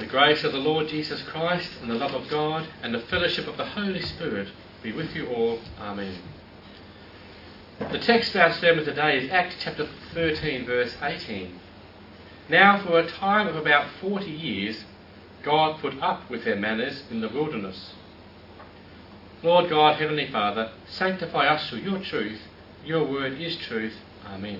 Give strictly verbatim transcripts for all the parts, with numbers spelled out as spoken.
grace of the Lord Jesus Christ and the love of God and the fellowship of the Holy Spirit be with you all. Amen. The text for our sermon today is Acts chapter thirteen, verse eighteen. Now for a time of about forty years, God put up with their manners in the wilderness. Lord God, Heavenly Father, sanctify us through your truth. Your word is truth. Amen.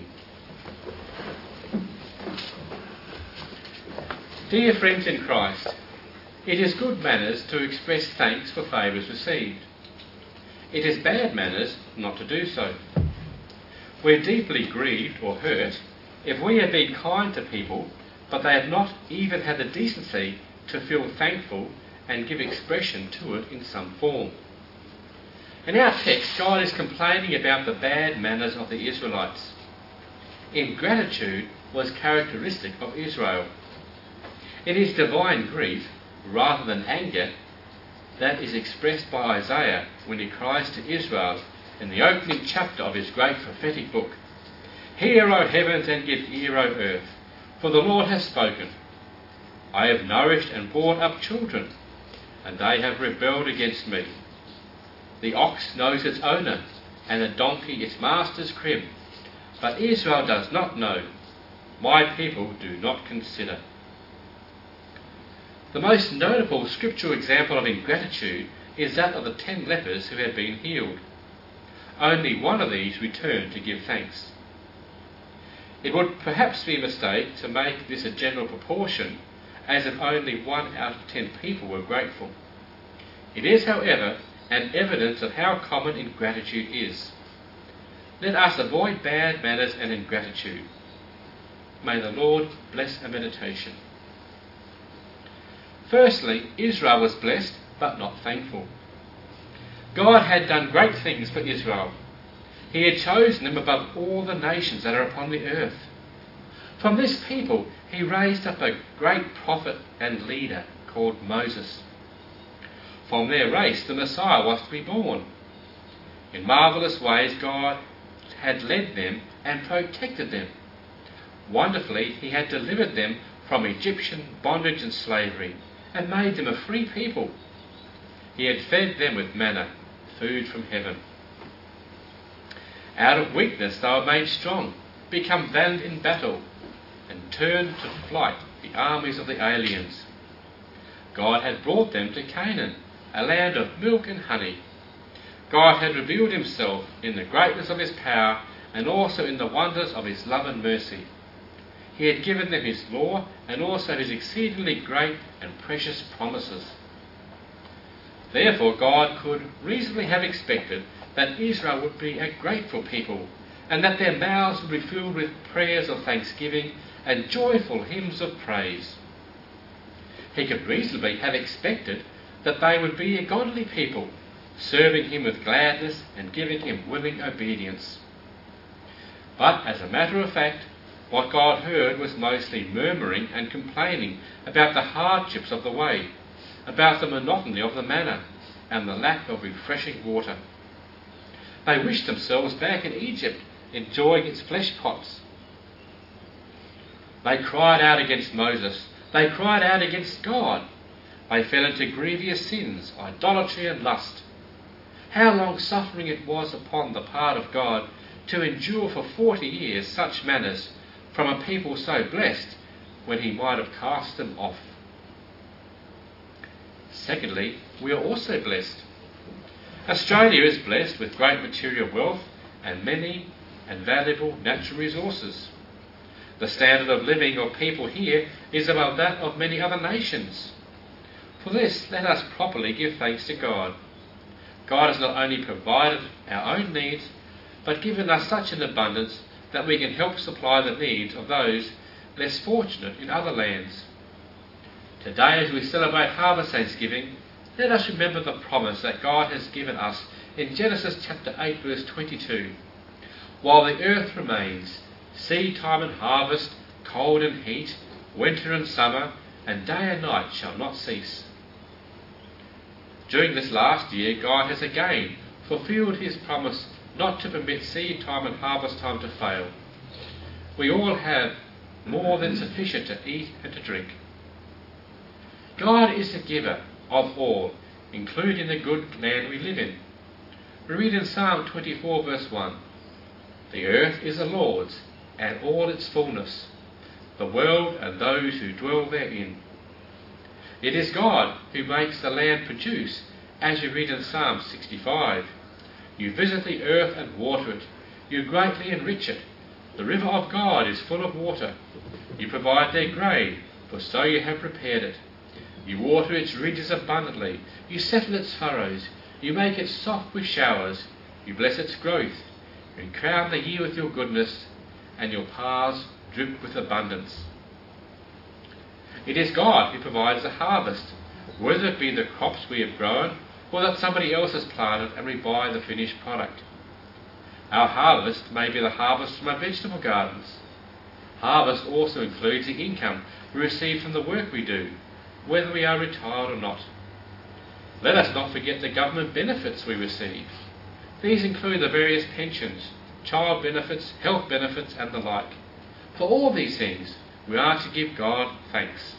Dear friends in Christ, it is good manners to express thanks for favours received. It is bad manners not to do so. We're deeply grieved or hurt if we have been kind to people, but they have not even had the decency to feel thankful and give expression to it in some form. In our text, God is complaining about the bad manners of the Israelites. Ingratitude was characteristic of Israel. It is divine grief, rather than anger, that is expressed by Isaiah when he cries to Israel in the opening chapter of his great prophetic book, "Hear, O heavens, and give ear, O earth, for the Lord has spoken. I have nourished and brought up children, and they have rebelled against me. The ox knows its owner, and the donkey its master's crib, but Israel does not know. My people do not consider." The most notable scriptural example of ingratitude is that of the ten lepers who had been healed. Only one of these returned to give thanks. It would perhaps be a mistake to make this a general proportion, as if only one out of ten people were grateful. It is, however, an evidence of how common ingratitude is. Let us avoid bad manners and ingratitude. May the Lord bless our meditation. Firstly, Israel was blessed but not thankful. God had done great things for Israel. He had chosen them above all the nations that are upon the earth. From this people he raised up a great prophet and leader called Moses. From their race the Messiah was to be born. In marvellous ways God had led them and protected them. Wonderfully he had delivered them from Egyptian bondage and slavery, and made them a free people. He had fed them with manna, food from heaven. Out of weakness they were made strong, become valiant in battle, and turned to flight the armies of the aliens. God had brought them to Canaan, a land of milk and honey. God had revealed himself in the greatness of his power and also in the wonders of his love and mercy. He had given them his law and also his exceedingly great and precious promises. Therefore God could reasonably have expected that Israel would be a grateful people, and that their mouths would be filled with prayers of thanksgiving and joyful hymns of praise. He could reasonably have expected that they would be a godly people, serving him with gladness and giving him willing obedience. But as a matter of fact, what God heard was mostly murmuring and complaining about the hardships of the way, about the monotony of the manna, and the lack of refreshing water. They wished themselves back in Egypt, enjoying its flesh pots. They cried out against Moses. They cried out against God. They fell into grievous sins, idolatry and lust. How long suffering it was upon the part of God to endure for forty years such manners from a people so blessed, when he might have cast them off. Secondly, we are also blessed. Australia is blessed with great material wealth and many and valuable natural resources. The standard of living of people here is above that of many other nations. For this, let us properly give thanks to God. God has not only provided our own needs, but given us such an abundance that we can help supply the needs of those less fortunate in other lands. Today, as we celebrate Harvest Thanksgiving, let us remember the promise that God has given us in Genesis chapter eight, verse twenty-two. While the earth remains, seed time and harvest, cold and heat, winter and summer, and day and night shall not cease. During this last year, God has again fulfilled his promise not to permit seed time and harvest time to fail. We all have more than sufficient to eat and to drink. God is the giver of all, including the good land we live in. We read in Psalm twenty-four verse one, "The earth is the Lord's, and all its fullness, the world and those who dwell therein." It is God who makes the land produce, as you read in Psalm sixty-five. "You visit the earth and water it. You greatly enrich it. The river of God is full of water. You provide their grain, for so you have prepared it. You water its ridges abundantly. You settle its furrows. You make it soft with showers. You bless its growth. You crown the year with your goodness, and your paths drip with abundance." It is God who provides the harvest, whether it be the crops we have grown or that somebody else has planted and we buy the finished product. Our harvest may be the harvest from our vegetable gardens. Harvest also includes the income we receive from the work we do, whether we are retired or not. Let us not forget the government benefits we receive. These include the various pensions, child benefits, health benefits, and the like. For all these things, we are to give God thanks.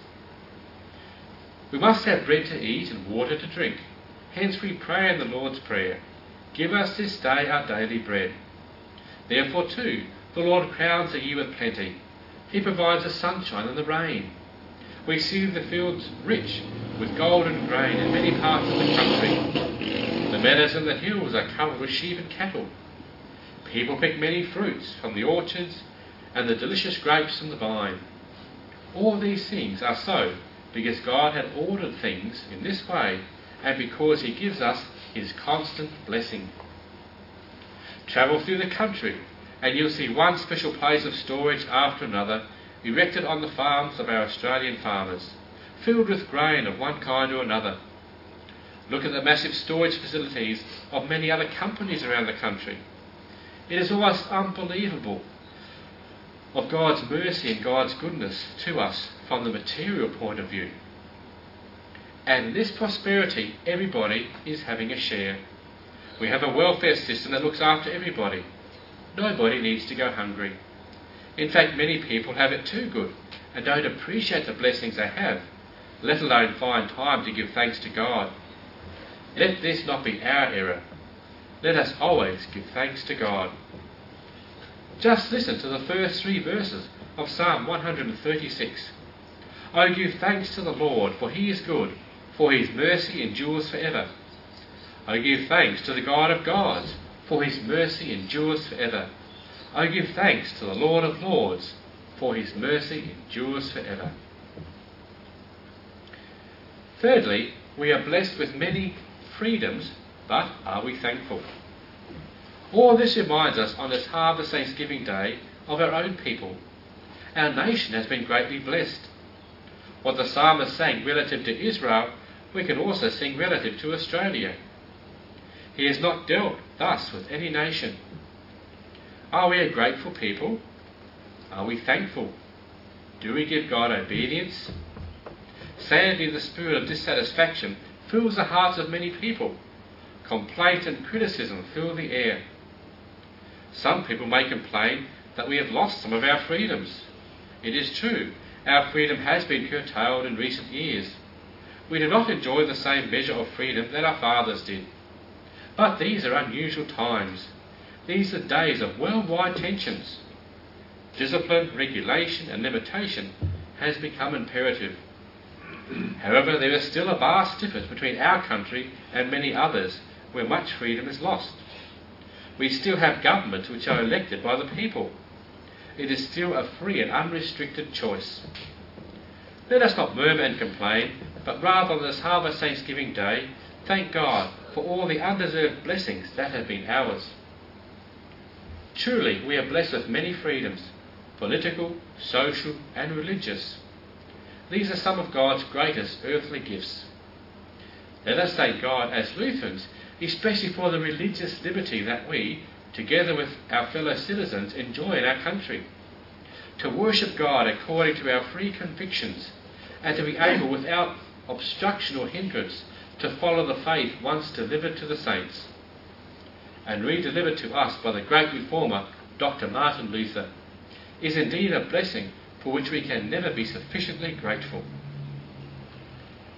We must have bread to eat and water to drink. Hence we pray in the Lord's Prayer, "Give us this day our daily bread." Therefore too, the Lord crowns the year with plenty. He provides the sunshine and the rain. We see the fields rich with golden grain in many parts of the country. The meadows and the hills are covered with sheep and cattle. People pick many fruits from the orchards and the delicious grapes from the vine. All these things are so because God had ordered things in this way, and because he gives us his constant blessing. Travel through the country and you'll see one special place of storage after another erected on the farms of our Australian farmers, filled with grain of one kind or another. Look at the massive storage facilities of many other companies around the country. It is almost unbelievable of God's mercy and God's goodness to us from the material point of view. And in this prosperity, everybody is having a share. We have a welfare system that looks after everybody. Nobody needs to go hungry. In fact, many people have it too good and don't appreciate the blessings they have, let alone find time to give thanks to God. Let this not be our error. Let us always give thanks to God. Just listen to the first three verses of Psalm one hundred thirty-six. "Oh, give thanks to the Lord, for he is good, for his mercy endures forever. Oh, give thanks to the God of gods, for his mercy endures forever. Oh, give thanks to the Lord of lords, for his mercy endures forever." Thirdly, we are blessed with many freedoms, but are we thankful? All this reminds us on this Harvest Thanksgiving Day of our own people. Our nation has been greatly blessed. What the psalmist sang relative to Israel, we can also sing relative to Australia. He has not dealt thus with any nation. Are we a grateful people? Are we thankful? Do we give God obedience? Sadly, the spirit of dissatisfaction fills the hearts of many people. Complaint and criticism fill the air. Some people may complain that we have lost some of our freedoms. It is true, our freedom has been curtailed in recent years. We do not enjoy the same measure of freedom that our fathers did. But these are unusual times. These are days of worldwide tensions. Discipline, regulation and limitation has become imperative. However, there is still a vast difference between our country and many others where much freedom is lost. We still have governments which are elected by the people. It is still a free and unrestricted choice. Let us not murmur and complain, but rather on this Harvest Thanksgiving Day, thank God for all the undeserved blessings that have been ours. Truly, we are blessed with many freedoms, political, social and religious. These are some of God's greatest earthly gifts. Let us thank God as Lutherans, especially for the religious liberty that we, together with our fellow citizens, enjoy in our country. To worship God according to our free convictions, and to be able without obstruction or hindrance to follow the faith once delivered to the saints, and re-delivered to us by the great reformer, Doctor Martin Luther, is indeed a blessing for which we can never be sufficiently grateful.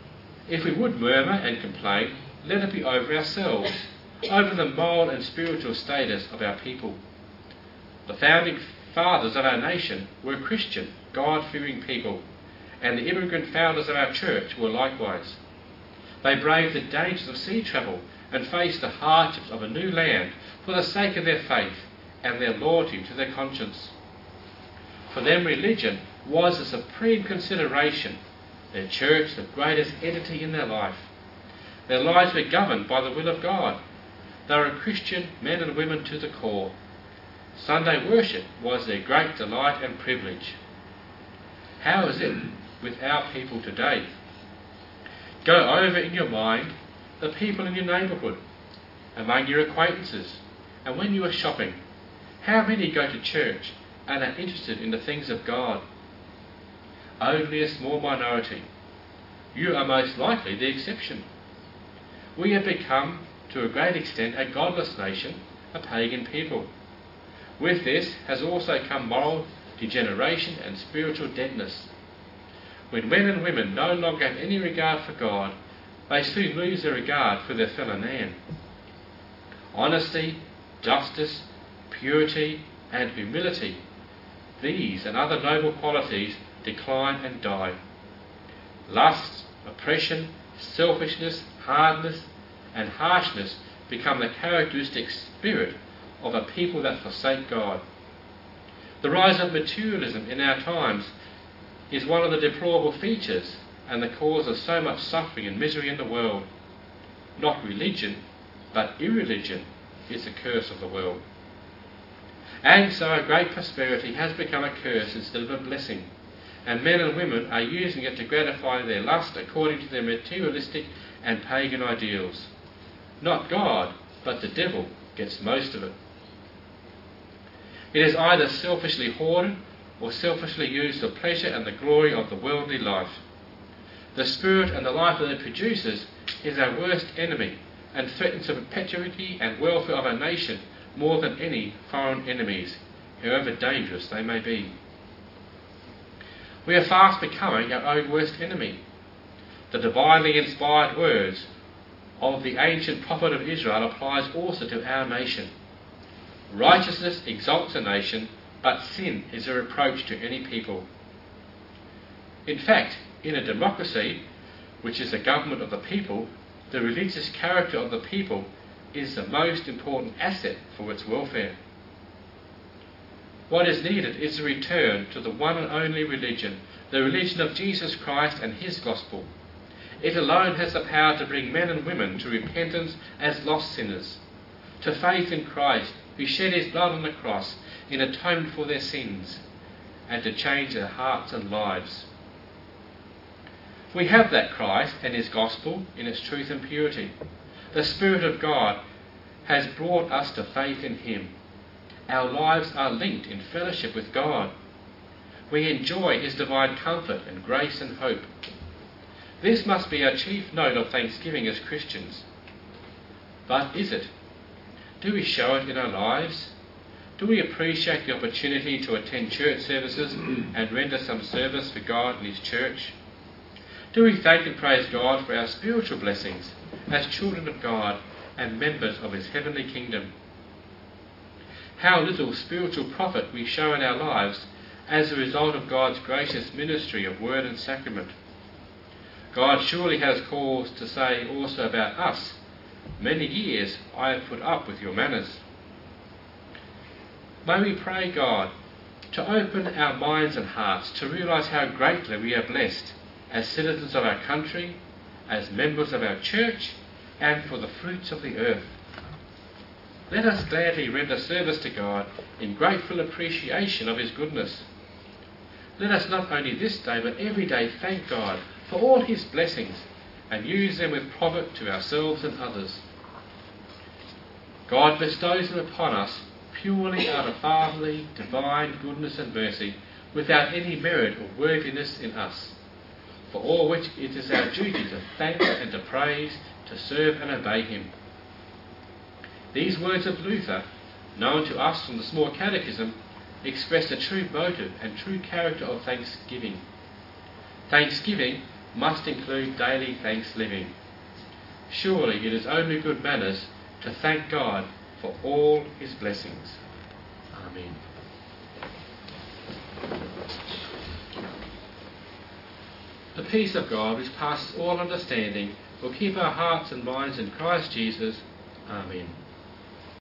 If we would murmur and complain, let it be over ourselves, over the moral and spiritual status of our people. The founding fathers of our nation were Christian, God-fearing people, and the immigrant founders of our church were likewise. They braved the dangers of sea travel and faced the hardships of a new land for the sake of their faith and their loyalty to their conscience. For them, religion was a supreme consideration, their church the greatest entity in their life. Their lives were governed by the will of God. They were Christian men and women to the core. Sunday worship was their great delight and privilege. How is it with our people today? Go over in your mind the people in your neighbourhood, among your acquaintances, and when you are shopping. How many go to church and are interested in the things of God? Only a small minority. You are most likely the exception. We have become, to a great extent, a godless nation, a pagan people. With this has also come moral degeneration and spiritual deadness. When men and women no longer have any regard for God, they soon lose their regard for their fellow man. Honesty, justice, purity, and humility, these and other noble qualities decline and die. Lust, oppression, selfishness, hardness, and harshness become the characteristic spirit of a people that forsake God. The rise of materialism in our times is one of the deplorable features and the cause of so much suffering and misery in the world. Not religion, but irreligion is the curse of the world. And so a great prosperity has become a curse instead of a blessing, and men and women are using it to gratify their lust according to their materialistic and pagan ideals. Not God, but the devil gets most of it. It is either selfishly hoarded or selfishly used for pleasure and the glory of the worldly life. The spirit and the life that it produces is our worst enemy and threatens the perpetuity and welfare of our nation more than any foreign enemies, however dangerous they may be. We are fast becoming our own worst enemy. The divinely inspired words of the ancient prophet of Israel applies also to our nation. Righteousness exalts a nation, but sin is a reproach to any people. In fact, in a democracy, which is the government of the people, the religious character of the people is the most important asset for its welfare. What is needed is a return to the one and only religion, the religion of Jesus Christ and his gospel. It alone has the power to bring men and women to repentance as lost sinners, to faith in Christ, who shed his blood on the cross in atonement for their sins, and to change their hearts and lives. We have that Christ and his gospel in its truth and purity. The Spirit of God has brought us to faith in him. Our lives are linked in fellowship with God. We enjoy his divine comfort and grace and hope. This must be our chief note of thanksgiving as Christians. But is it? Do we show it in our lives? Do we appreciate the opportunity to attend church services and render some service for God and his church? Do we thank and praise God for our spiritual blessings as children of God and members of his heavenly kingdom? How little spiritual profit we show in our lives as a result of God's gracious ministry of word and sacrament. God surely has cause to say also about us, "Many years I have put up with your manners." May we pray God to open our minds and hearts to realise how greatly we are blessed as citizens of our country, as members of our church, and for the fruits of the earth. Let us gladly render service to God in grateful appreciation of his goodness. Let us not only this day but every day thank God for all his blessings and use them with profit to ourselves and others. God bestows them upon us purely out of fatherly, divine goodness and mercy, without any merit or worthiness in us, for all which it is our duty to thank and to praise, to serve and obey him. These words of Luther, known to us from the Small Catechism, express the true motive and true character of thanksgiving. Thanksgiving must include daily thanks living. Surely it is only good manners to thank God for all his blessings. Amen. The peace of God, which passes all understanding, will keep our hearts and minds in Christ Jesus. Amen.